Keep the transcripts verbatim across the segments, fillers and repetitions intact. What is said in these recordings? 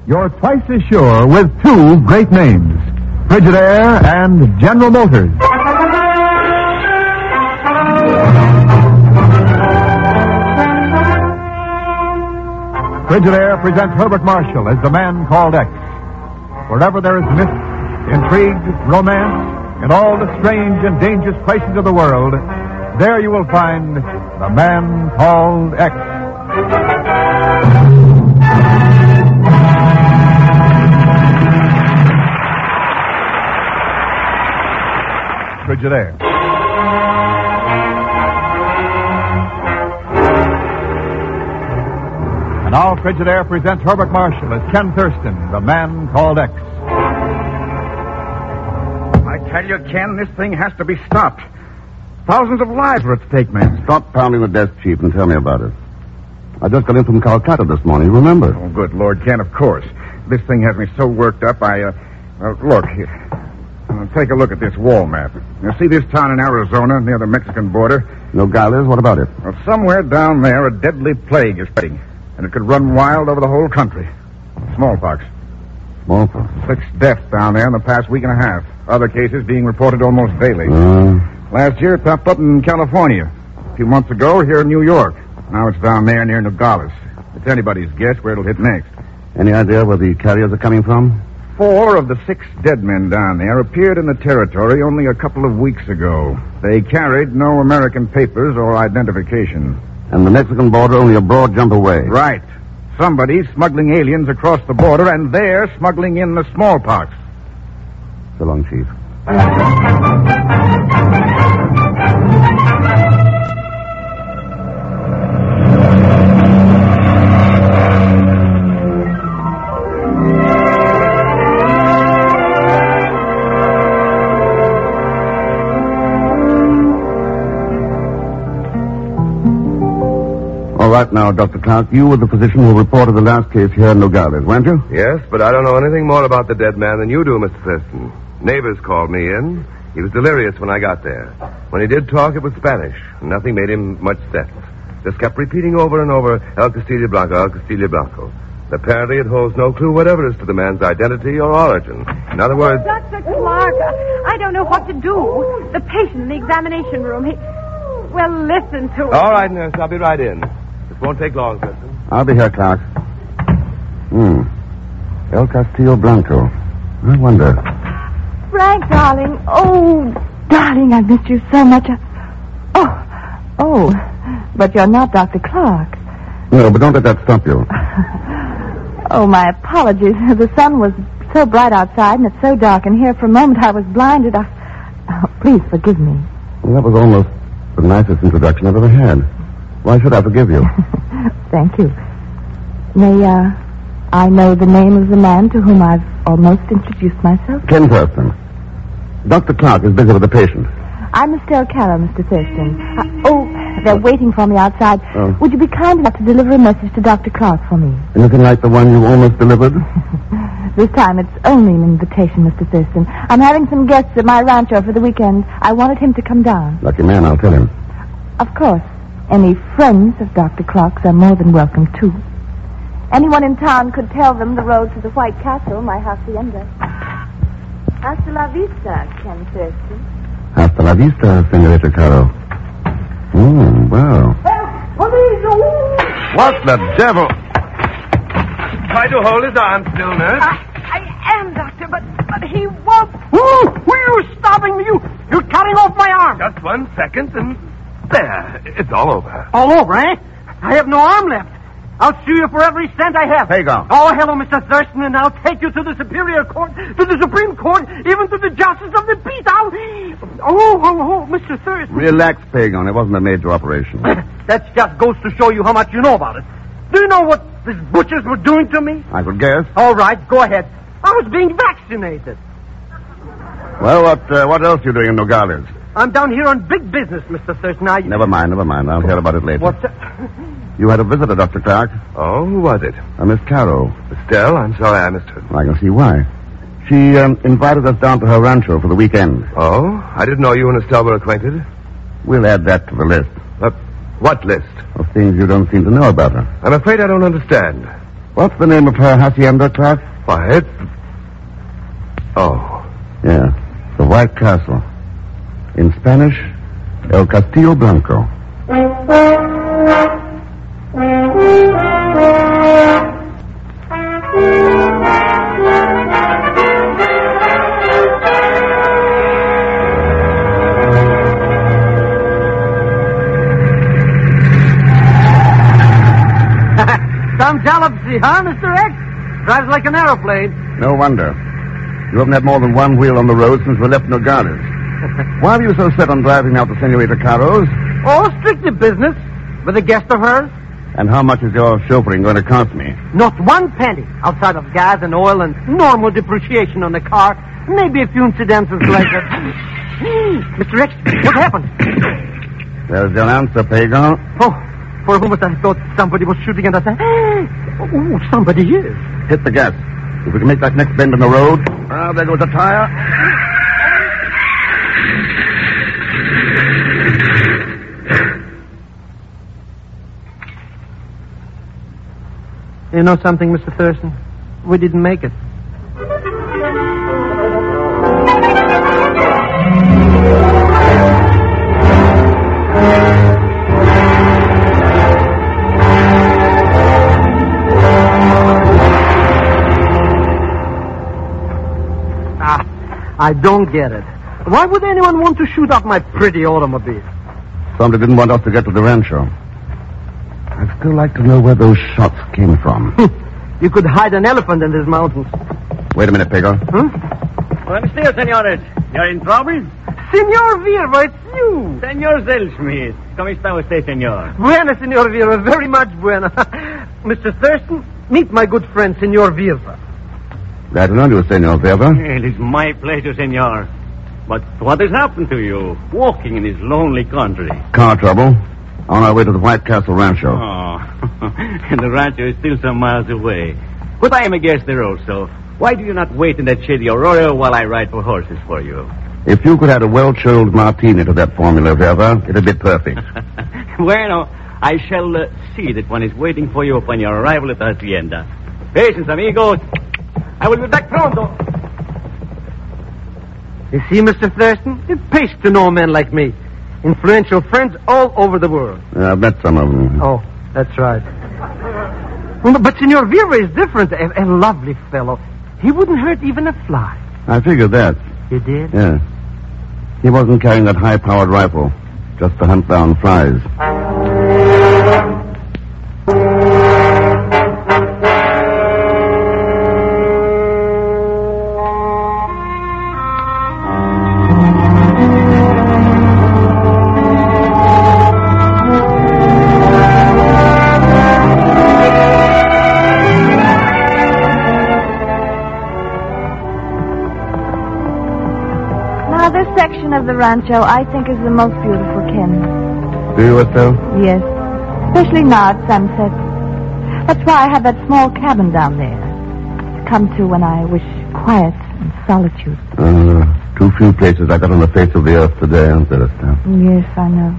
You're twice as sure with two great names, Frigidaire and General Motors. Frigidaire presents Herbert Marshall as the man called X. Wherever there is myth, intrigue, romance, and all the strange and dangerous places of the world, there you will find the man called X. Frigidaire. And now Frigidaire presents Herbert Marshall as Ken Thurston, the man called X. I tell you, Ken, this thing has to be stopped. Thousands of lives are at stake, man. Stop pounding the desk, Chief, and tell me about it. I just got in from Calcutta this morning, remember? Oh, good Lord, Ken, of course. This thing has me so worked up, I, uh... uh look, here. Uh, take a look at this wall map. You see this town in Arizona, near the Mexican border? Nogales, what about it? Well, somewhere down there, a deadly plague is spreading, and it could run wild over the whole country. Smallpox. Smallpox? Six deaths down there in the past week and a half. Other cases being reported almost daily. Uh... Last year, it popped up in California. A few months ago, here in New York. Now it's down there near Nogales. It's anybody's guess where it'll hit next. Any idea where the carriers are coming from? Four of the six dead men down there appeared in the territory only a couple of weeks ago. They carried no American papers or identification. And the Mexican border only a broad jump away. Right. Somebody's smuggling aliens across the border, and they're smuggling in the smallpox. So long, Chief. All right now, Doctor Clark, you were the physician who reported the last case here in Nogales, weren't you? Yes, but I don't know anything more about the dead man than you do, Mister Thurston. Neighbors called me in. He was delirious when I got there. When he did talk, it was Spanish. Nothing made him much settled. Just kept repeating over and over, El Castillo Blanco, El Castillo Blanco. Apparently it holds no clue whatever as to the man's identity or origin. In other words... Oh, Doctor Clark, I don't know what to do. The patient in the examination room, he... Well, listen to him. All right, nurse, I'll be right in. This won't take long, Thurston. I'll be here, Clark. Hmm. El Castillo Blanco. I wonder... Frank, darling. Oh, darling, I missed you so much. Oh, oh, but you're not Doctor Clark. No, but don't let that stop you. Oh, my apologies. The sun was so bright outside, and it's so dark in here. For a moment, I was blinded. I... Oh, please forgive me. Well, that was almost the nicest introduction I've ever had. Why should I forgive you? Thank you. May, uh... I know the name of the man to whom I've almost introduced myself. Ken Thurston. Doctor Clark is busy with the patient. I'm Estelle Carroll, Mister Thurston. Uh, oh, they're waiting for me outside. Oh. Would you be kind enough to deliver a message to Doctor Clark for me? Anything like the one you almost delivered? This time it's only an invitation, Mister Thurston. I'm having some guests at my rancho for the weekend. I wanted him to come down. Lucky man, I'll tell him. Of course. Any friends of Doctor Clark's are more than welcome, too. Anyone in town could tell them the road to the White Castle, my hacienda. Hasta la vista, Ken Thurston. Hasta la vista, Senorita Caro. Hmm, well. What the devil? Try to hold his arm still, nurse. I, I am, Doctor, but, but he won't. Who? Who are you stopping me? You, you're cutting off my arm. Just one second, and there. It's all over. All over, eh? I have no arm left. I'll sue you for every cent I have. Hey, go. Oh, hello, Mister Thurston, and I'll take you to the Superior Court, to the Supreme Court, even to the Justice of the Peace. I'll... Oh, oh, oh, Mister Thurston. Relax, Pagon. It wasn't a major operation. That just goes to show you how much you know about it. Do you know what these butchers were doing to me? I could guess. All right, go ahead. I was being vaccinated. Well, what uh, what else are you doing in Nogales? I'm down here on big business, Mister Thurston. I... Never mind, never mind. I'll hear about it later. What's that? You had a visitor, Doctor Clark. Oh, who was it? A Miss Caro. Estelle, I'm sorry I missed her. I can see why. She um, invited us down to her rancho for the weekend. Oh? I didn't know you and Estelle were acquainted. We'll add that to the list. Uh, what list? Of things you don't seem to know about her. I'm afraid I don't understand. What's the name of her hacienda, Clark? Why, it's... Oh. Yeah, the White Castle. In Spanish, El Castillo Blanco. Some jalopsy, huh, Mister X? Drives like an aeroplane. No wonder. You haven't had more than one wheel on the road since we left Nogales. Why are you so set on driving out the Senorita Caros? Oh, strictly business. With a guest of hers. And how much is your chauffeuring going to cost me? Not one penny, outside of gas and oil and normal depreciation on the car. Maybe a few incidentals like that. Mister X, what happened? There's your answer, Pagan. Oh, for a moment I thought somebody was shooting at us. Oh, somebody is. Hit the gas. If we can make that next bend in the road. Ah, there goes the tire. You know something, Mister Thurston? We didn't make it. Ah, I don't get it. Why would anyone want to shoot up my pretty automobile? Somebody didn't want us to get to the rancho. I'd still like to know where those shots came from. You could hide an elephant in these mountains. Wait a minute, Pago. Huh? Buenos dias, senores. You're in trouble? Senor Virva, it's you. Senor Zellschmidt. ¿Cómo está usted, senor? Buena, Senor Virva. Very much buena. Mister Thurston, meet my good friend, Senor Virva. Glad to know you, Senor Verba. It is my pleasure, senor. But what has happened to you, walking in this lonely country? Car trouble. On our way to the White Castle Rancho. Oh, and the rancho is still some miles away. But I am a guest there also. Why do you not wait in that shady arroyo while I ride for horses for you? If you could add a well-chilled martini to that formula, Verba, it'd be perfect. Bueno, I shall uh, see that one is waiting for you upon your arrival at the hacienda. Patience, amigos. I will be back pronto. You see, Mister Thurston, it pays to know men like me. Influential friends all over the world. Yeah, I've met some of them. Oh, that's right. Well, but Senor Virva is different. A, a lovely fellow. He wouldn't hurt even a fly. I figured that. You did? Yeah. He wasn't carrying that high-powered rifle, just to hunt down flies. Of the rancho, I think, is the most beautiful, Ken. Do you, Estelle? Yes. Especially now at sunset. That's why I have that small cabin down there to come to when I wish quiet and solitude. Uh, too few places I got on the face of the earth today, aren't there, Estelle? Yes, I know.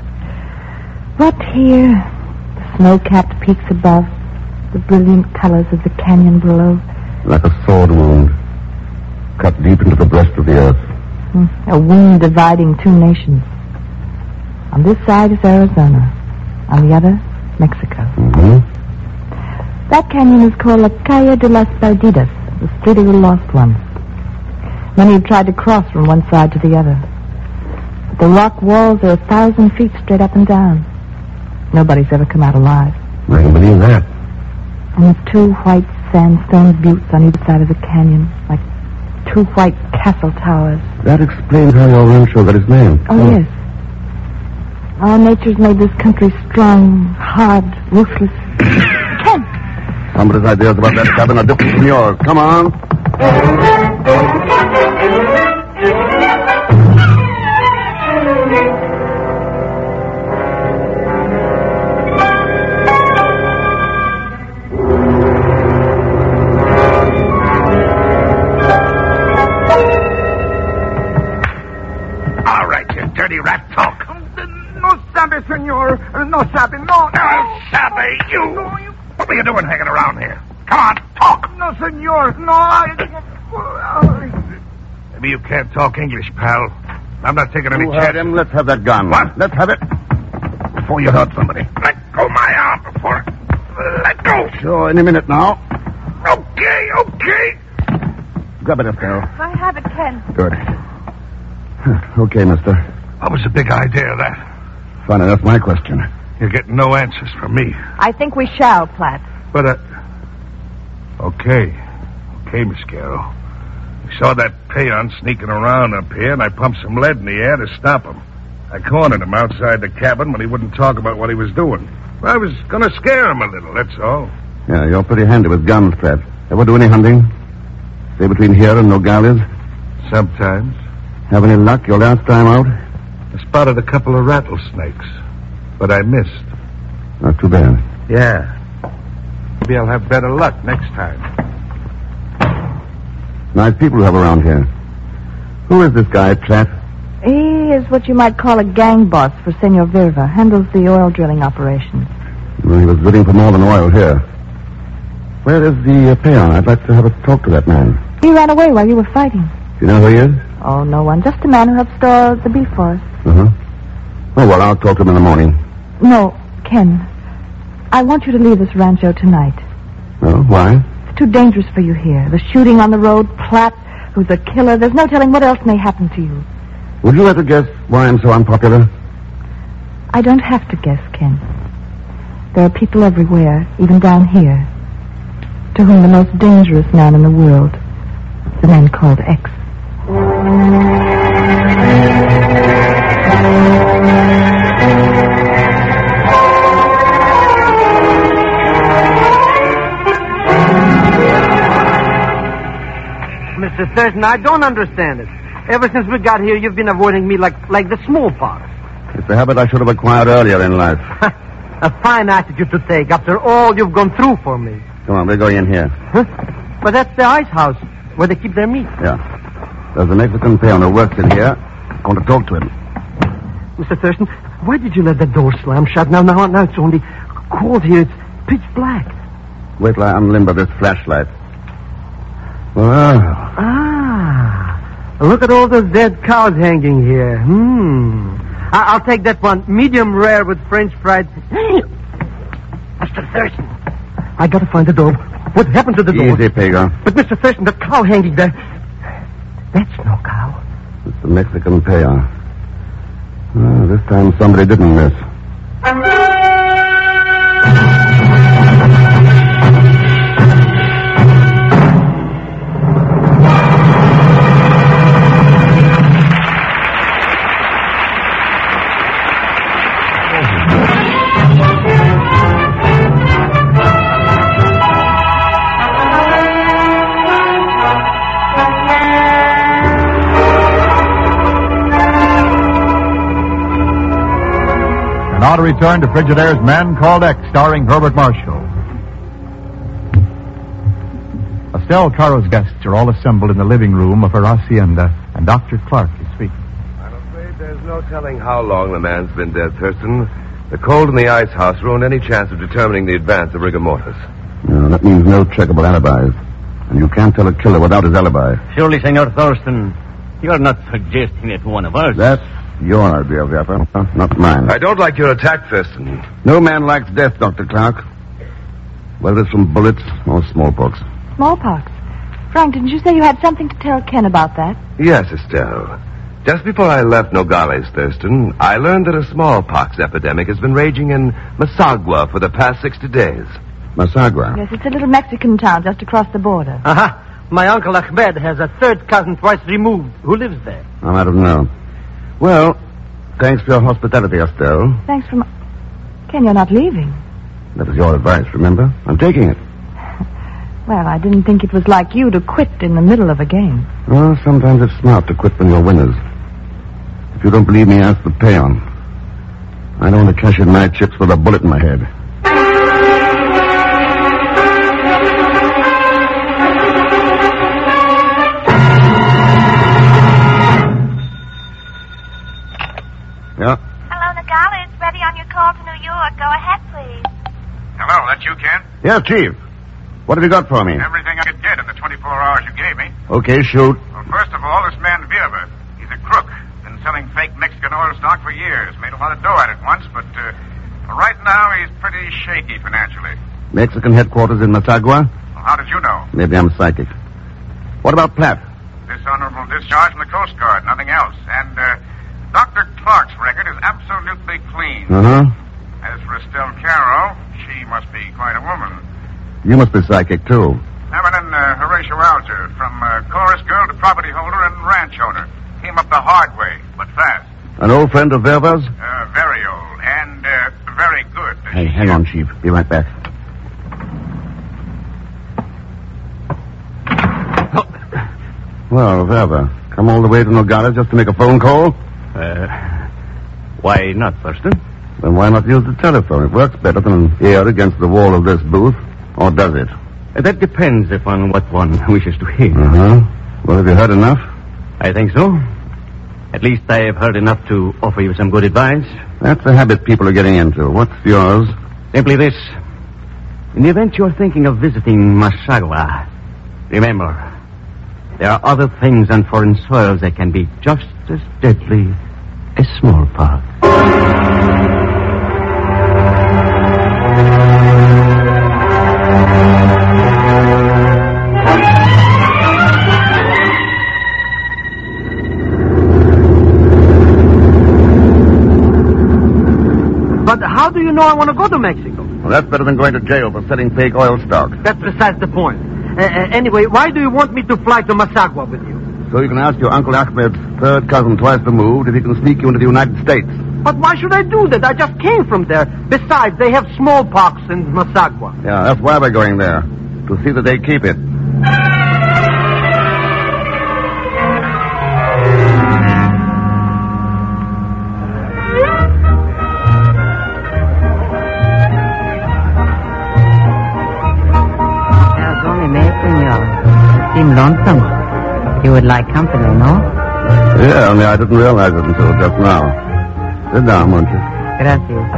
But here, the snow-capped peaks above, the brilliant colors of the canyon below. Like a sword wound, cut deep into the breast of the earth. A wound dividing two nations. On this side is Arizona. On the other, Mexico. Mm-hmm. That canyon is called La Calle de las Perdidas, the Street of the Lost Ones. Many have tried to cross from one side to the other. But the rock walls are a thousand feet straight up and down. Nobody's ever come out alive. I can believe that. And there's two white sandstone buttes on either side of the canyon, like two white castle towers. That explains how your rancho got its name. Oh, oh, yes. Our nature's made this country strong, hard, ruthless. Ken! Somebody's ideas about that cabin are different from yours. Come on. Senor. No, Sappy, no. No, Sappy, you. What are you doing hanging around here? Come on, talk. No, senor. No, I... Maybe you can't talk English, pal. I'm not taking any You heard chances. him. Let's have that gun. What? Let's have it. Before you hurt somebody. Let go my arm before... Let go. Sure, any minute now. Okay, okay. Grab it, Estelle. I have it, Ken. Good. Okay, mister. What was the big idea of that? Funny, that's my question. You're getting no answers from me. I think we shall, Platt. But, uh... Okay. Okay, Miss Carroll. We saw that peon sneaking around up here, and I pumped some lead in the air to stop him. I cornered him outside the cabin when he wouldn't talk about what he was doing. I was going to scare him a little, that's all. Yeah, you're pretty handy with guns, Pratt. Ever do any hunting? Stay between here and Nogales? Sometimes. Have any luck your last time out? I spotted a couple of rattlesnakes, but I missed. Not too bad. Yeah. Maybe I'll have better luck next time. Nice people you have around here. Who is this guy, Pratt? He is what you might call a gang boss for Senor Verva. Handles the oil drilling operations. Well, he was looking for more than oil here. Where is the uh, peon? I'd like to have a talk to that man. He ran away while you were fighting. Do you know who he is? Oh, no one. Just a man who helped store the beef for us. Uh-huh. Oh, well, I'll talk to him in the morning. No, Ken. I want you to leave this rancho tonight. Oh, why? It's too dangerous for you here. The shooting on the road, Platt, who's a killer. There's no telling what else may happen to you. Would you like to guess why I'm so unpopular? I don't have to guess, Ken. There are people everywhere, even down here, to whom the most dangerous man in the world is the man called X. Mister Thurston, I don't understand it. Ever since we got here, you've been avoiding me like like the smallpox. It's a habit I should have acquired earlier in life. A fine attitude to take after all you've gone through for me. Come on, we're going in here. Huh? But that's the ice house where they keep their meat. Yeah. There's a Mexican peon who works in here. I want to talk to him. Mister Thurston, why did you let the door slam shut? Now, now, now it's only cold here. It's pitch black. Wait till I unlimber this flashlight. Well, Ah, look at all those dead cows hanging here. Hmm. I- I'll take that one, medium rare with French fries. Mister Thurston, I gotta find the door. What happened to the door? easy, Pago. But Mister Thurston, the cow hanging there. That's no cow. It's the Mexican peon. Oh, this time somebody didn't miss. Now to return to Frigidaire's Man Called X, starring Herbert Marshall. Estelle Caro's guests are all assembled in the living room of her hacienda, and Doctor Clark is speaking. I'm afraid there's no telling how long the man's been dead, Thurston. The cold in the ice house ruined any chance of determining the advance of rigor mortis. No, that means no checkable alibis. And you can't tell a killer without his alibi. Surely, Senor Thurston, you're not suggesting it one of us. That's your idea, Zappa, huh? Not mine. I don't like your attack, Thurston. No man likes death, Doctor Clark. Whether it's from bullets or smallpox. Smallpox. Frank, didn't you say you had something to tell Ken about that? Yes, Estelle. Just before I left Nogales, Thurston, I learned that a smallpox epidemic has been raging in Masagua for the past sixty days. Masagua? Yes, it's a little Mexican town just across the border. Uh-huh. My uncle Ahmed has a third cousin twice removed who lives there. I don't know. Well, thanks for your hospitality, Estelle. Thanks for my... Ken, you're not leaving. That was your advice, remember? I'm taking it. Well, I didn't think it was like you to quit in the middle of a game. Well, sometimes it's smart to quit when you're winners. If you don't believe me, ask the peon. I don't want to cash in my chips with a bullet in my head. Yeah? Hello, Nogales. Ready on your call to New York. Go ahead, please. Hello, that you, Ken? Yeah, Chief. What have you got for me? Everything I could get in the twenty-four hours you gave me. Okay, shoot. Well, first of all, this man Virva. He's a crook. Been selling fake Mexican oil stock for years. Made a lot of dough at it once, but uh, right now he's pretty shaky financially. Mexican headquarters in Masagua? Well, how did you know? Maybe I'm psychic. What about Platt? Dishonorable discharge from the Coast Guard, nothing else. And uh, Doctor Clark's record is absolutely clean. Uh-huh. As for Estelle Caro, she must be quite a woman. You must be psychic, too. Now and then, uh, Horatio Alger, from uh, chorus girl to property holder and ranch owner. Came up the hard way, but fast. An old friend of Verva's? Uh, very old, and uh, very good. Hey, hang on, Chief. Be right back. Well, Verva, come all the way to Nogales just to make a phone call? Uh, why not, Thurston? Then why not use the telephone? It works better than an ear against the wall of this booth. Or does it? Uh, that depends upon what one wishes to hear. Uh-huh. Well, have you heard enough? I think so. At least I have heard enough to offer you some good advice. That's the habit people are getting into. What's yours? Simply this. In the event you're thinking of visiting Masagua, remember, there are other things on foreign soils that can be just as deadly as smallpox. But how do you know I want to go to Mexico? Well, that's better than going to jail for selling fake oil stock. That's besides the point. Uh, uh, anyway, why do you want me to fly to Masagua with you? So you can ask your Uncle Ahmed's third cousin twice removed if he can sneak you into the United States. But why should I do that? I just came from there. Besides, they have smallpox in Masagua. Yeah, that's why we're going there. To see that they keep it. Seem lonesome. You would like company, no? Yeah, only I didn't realize it until just now. Sit down, won't you? Gracias.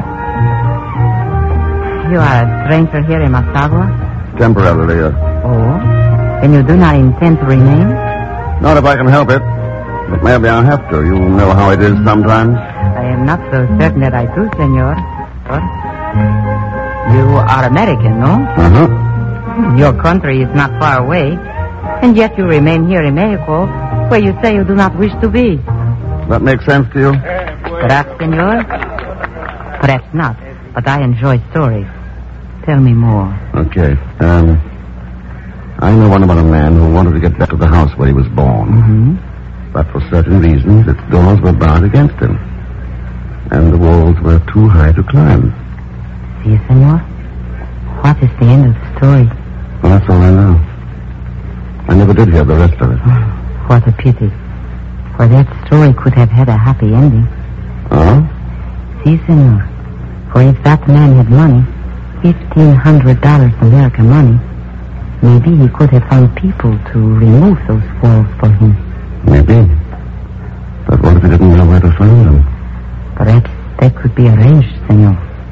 You are a stranger here in Masagua? Temporarily, yes. Oh? Then you do not intend to remain? Not if I can help it. But maybe I'll have to. You know how it is sometimes. I am not so certain that I do, senor. What? You are American, no? Uh-huh. Your country is not far away. And yet you remain here in Mexico, where you say you do not wish to be. That makes sense to you? Perhaps, senor? Perhaps not, but I enjoy stories. Tell me more. Okay. Um, I know one about a man who wanted to get back to the house where he was born. Mm-hmm. But for certain reasons, its doors were barred against him. And the walls were too high to climb. See, senor? What is the end of the story? Well, that's all I know. I never did hear the rest of it. What a pity. For that story could have had a happy ending. Oh? Si, senor. For if that man had money, fifteen hundred dollars American money, maybe he could have found people to remove those walls for him. Maybe. But what if he didn't know where to find them? Perhaps that could be arranged, senor.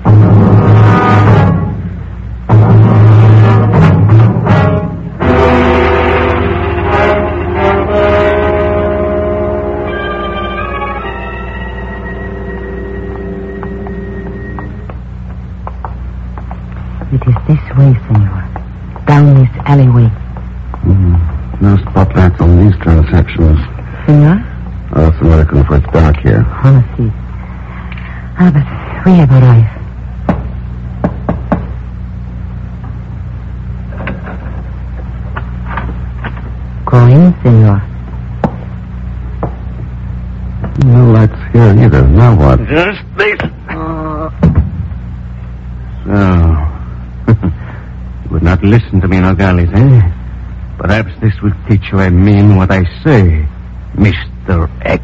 It is this way, senor. Down this alleyway. Mm. No spotlights on these transactions. Senor? Oh, it's American, for it's dark here. Oh, see. Ah, but we have arrived. Go in, senor. No lights here either. Now what? Just this. So... You would not listen to me, Nogales, eh? Perhaps this will teach you I mean what I say, Mister X.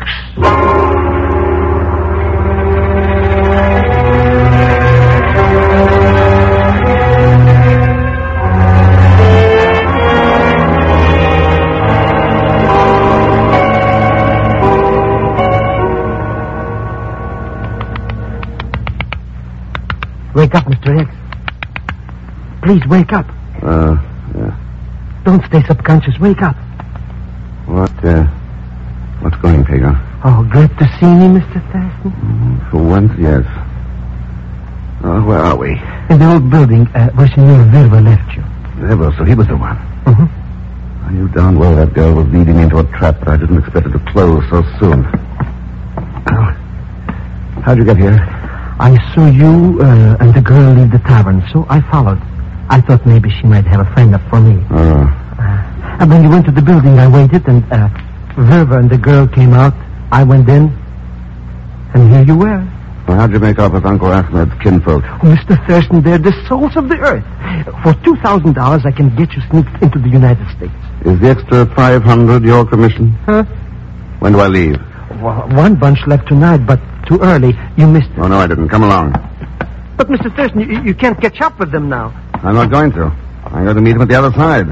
Wake up, Mister X. Please wake up. Uh, Yeah. Don't stay subconscious. Wake up. What, uh, what's going, Pagan? Oh, great to see me, Mister Thurston. Mm, for once, yes. Oh, where are we? In the old building uh, where Senor Vilva left you. Ever, so he was the one. Mm-hmm. I knew darn well that girl was leading me into a trap, but I didn't expect it to close so soon. Well, how'd you get here? I saw you uh, and the girl leave the tavern, so I followed. I thought maybe she might have a friend up for me. Oh. Uh, and when you went to the building, I waited, and uh, Verva and the girl came out. I went in, and here you were. Well, how'd you make off with Uncle Ahmed's kinfolk? Oh, Mister Thurston, they're the souls of the earth. For two thousand dollars, I can get you sneaked into the United States. Is the extra five hundred your commission? Huh? When do I leave? Well, one bunch left tonight, but too early. You missed it. Oh, no, I didn't. Come along. But, Mister Thurston, you, you can't catch up with them now. I'm not going to. I'm going to meet him at the other side.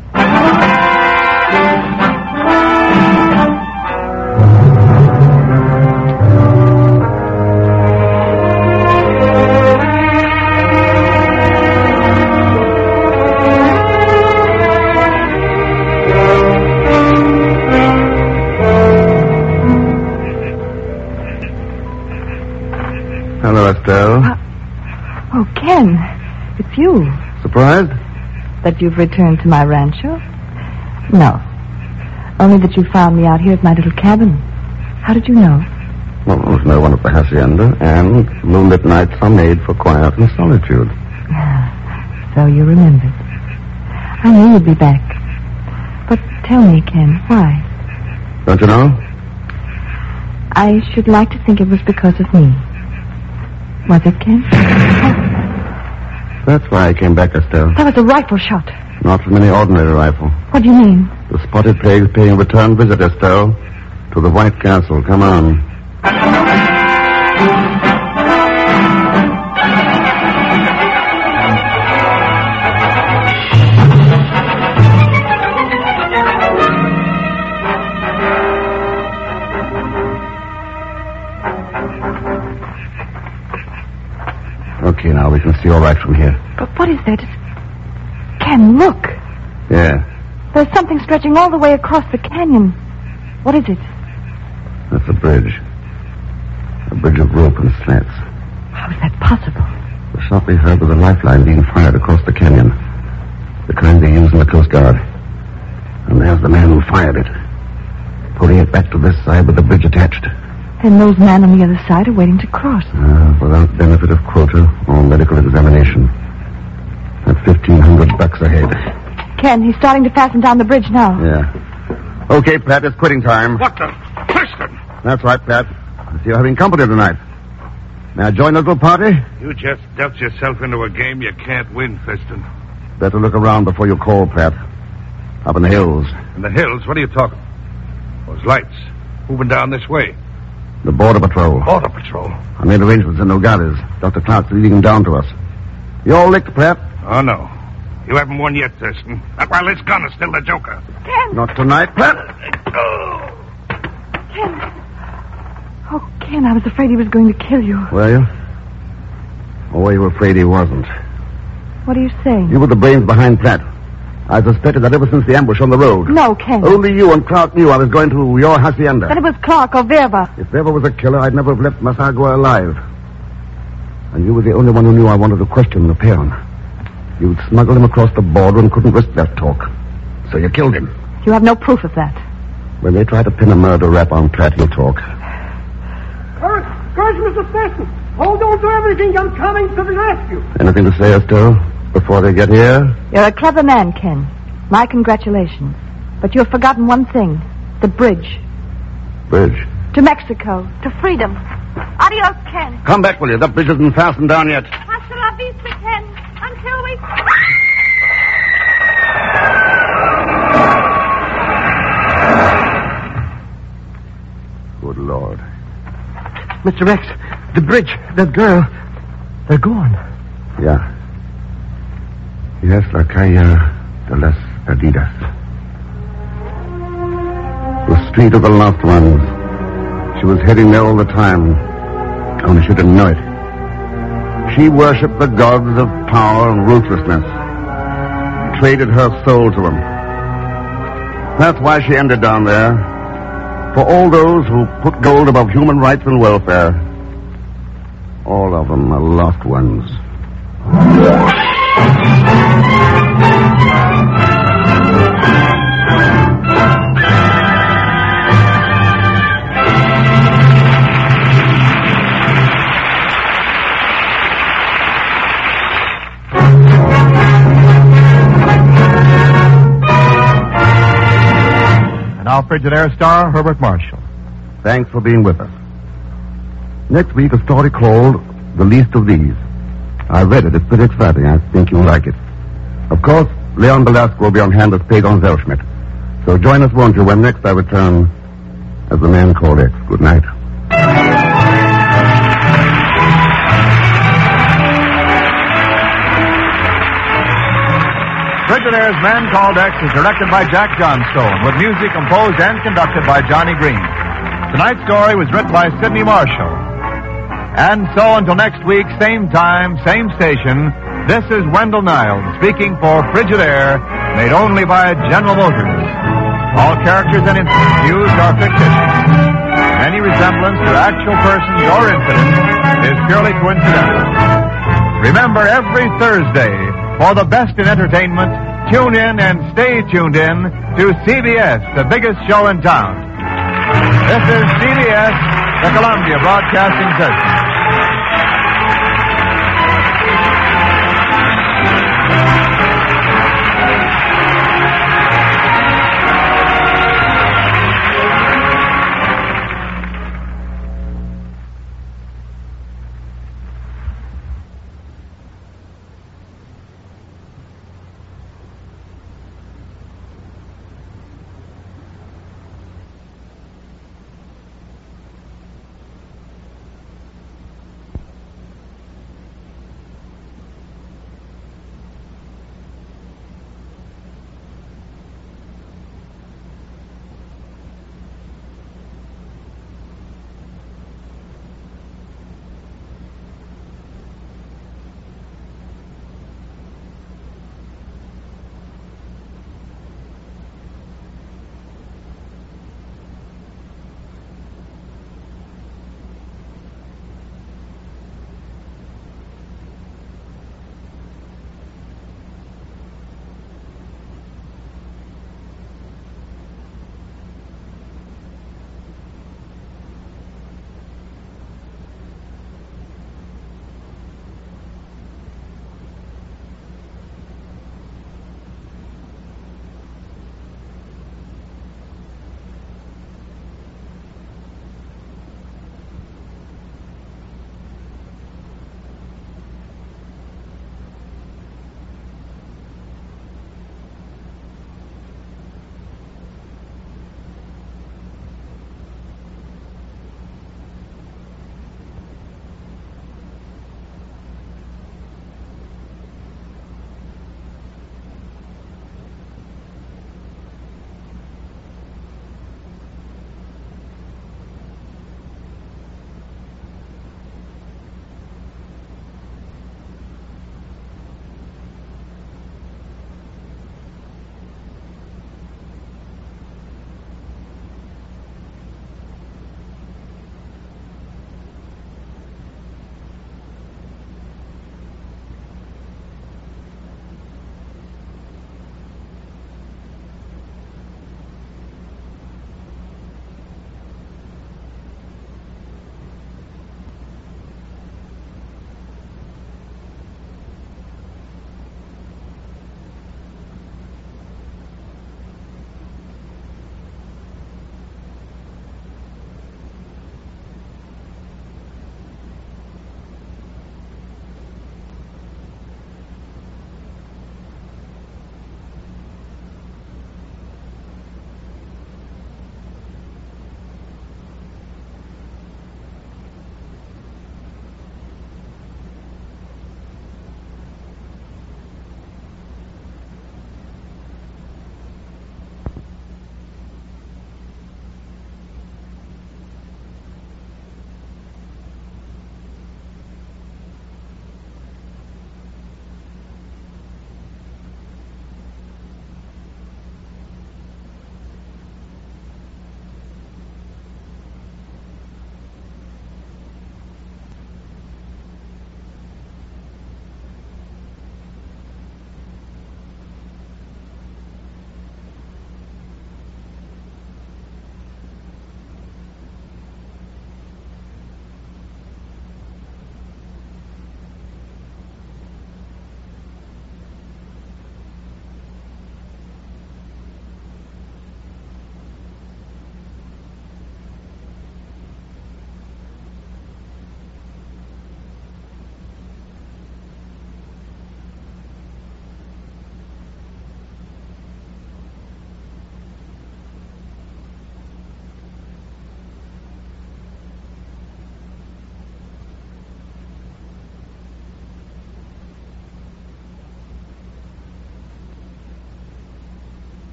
Hello, Estelle. Uh, oh, Ken. It's you. Surprised? That you've returned to my rancho? No. Only that you found me out here at my little cabin. How did you know? Well, there was no one at the hacienda, and moonlit nights are made for quiet and solitude. So you remembered. I knew you'd be back. But tell me, Ken, why? Don't you know? I should like to think it was because of me. Was it, Ken? That's why I came back, Estelle. That was a rifle shot. Not from any ordinary rifle. What do you mean? The spotted pig's paying a return visit, Estelle, to the White Castle. Come on. Okay, now we can see all right from here. But what is that? Ken, look. Yeah, There's something stretching all the way across the canyon. What is it? that's a bridge. A bridge of rope and slats. How is that possible? The shot we heard was a lifeline being fired across the canyon. The kind they use in the Coast Guard. And there's the man who fired it. Pulling it back to this side with the bridge attached. Then those men on the other side are waiting to cross. Uh, without benefit of quota or medical examination. At fifteen hundred bucks a head. Ken, he's starting to fasten down the bridge now. Yeah. Okay, Pat, it's quitting time. What the? Thurston! That's right, Pat. I see you're having company tonight. May I join the little party? You just dealt yourself into a game you can't win, Thurston. Better look around before you call, Pat. Up in the hills. In the hills? What are you talking? Those lights. Moving down this way. The Border Patrol. Border Patrol. I made arrangements in Nogales. Doctor Clark's leading them down to us. You all licked, Pat? Oh, no. You haven't won yet, Thurston. Not while this gun is still the Joker. Ken! Not tonight, Pat. Oh. Ken! Oh, Ken, I was afraid he was going to kill you. Were you? Or were you afraid he wasn't? What are you saying? You were the brains behind Platt. I suspected that ever since the ambush on the road. No, Ken. Only you and Clark knew I was going to your hacienda. Then it was Clark or Verba. If Verba was a killer, I'd never have left Masagua alive. And you were the only one who knew I wanted to question the peon. You'd smuggled him across the border and couldn't risk that talk. So you killed him. You have no proof of that. When they try to pin a murder rap on Platt, he'll talk. Courage, courage, Mister Thurston. Hold on to everything. I'm coming to the rescue. Anything to say, Estelle, before they get here? You're a clever man, Ken. My congratulations. But you've forgotten one thing. The bridge. Bridge. To Mexico. To freedom. Adios, Ken. Come back, will you? That bridge isn't fastened down yet. Hasta la vista, Ken. Until we... Good Lord. Mister X, the bridge, that girl, they're gone. Yeah. Yes, la calle de las Perdidas. The street of the lost ones. She was heading there all the time. Only she didn't know it. She worshipped the gods of power and ruthlessness. traded her soul to him. That's why she ended down there. For all those who put gold above human rights and welfare. All of them are lost ones. Now, Frigidaire star Herbert Marshall. Thanks for being with us. Next week, a story called The Least of These. I read it. It's pretty exciting. I think you'll like it. Of course, Leon Belasco will be on hand as Pagon Zellschmidt. So join us, won't you, when next I return as The Man Called X. Good night. Frigidaire's Man Called X is directed by Jack Johnstone, with music composed and conducted by Johnny Green. Tonight's story was written by Sidney Marshall. And so until next week, same time, same station, this is Wendell Niles speaking for Frigidaire, made only by General Motors. All characters and incidents used are fictitious. Any resemblance to actual persons or incidents is purely coincidental. Remember, every Thursday, for the best in entertainment, tune in and stay tuned in to C B S, the biggest show in town. This is C B S, the Columbia Broadcasting System.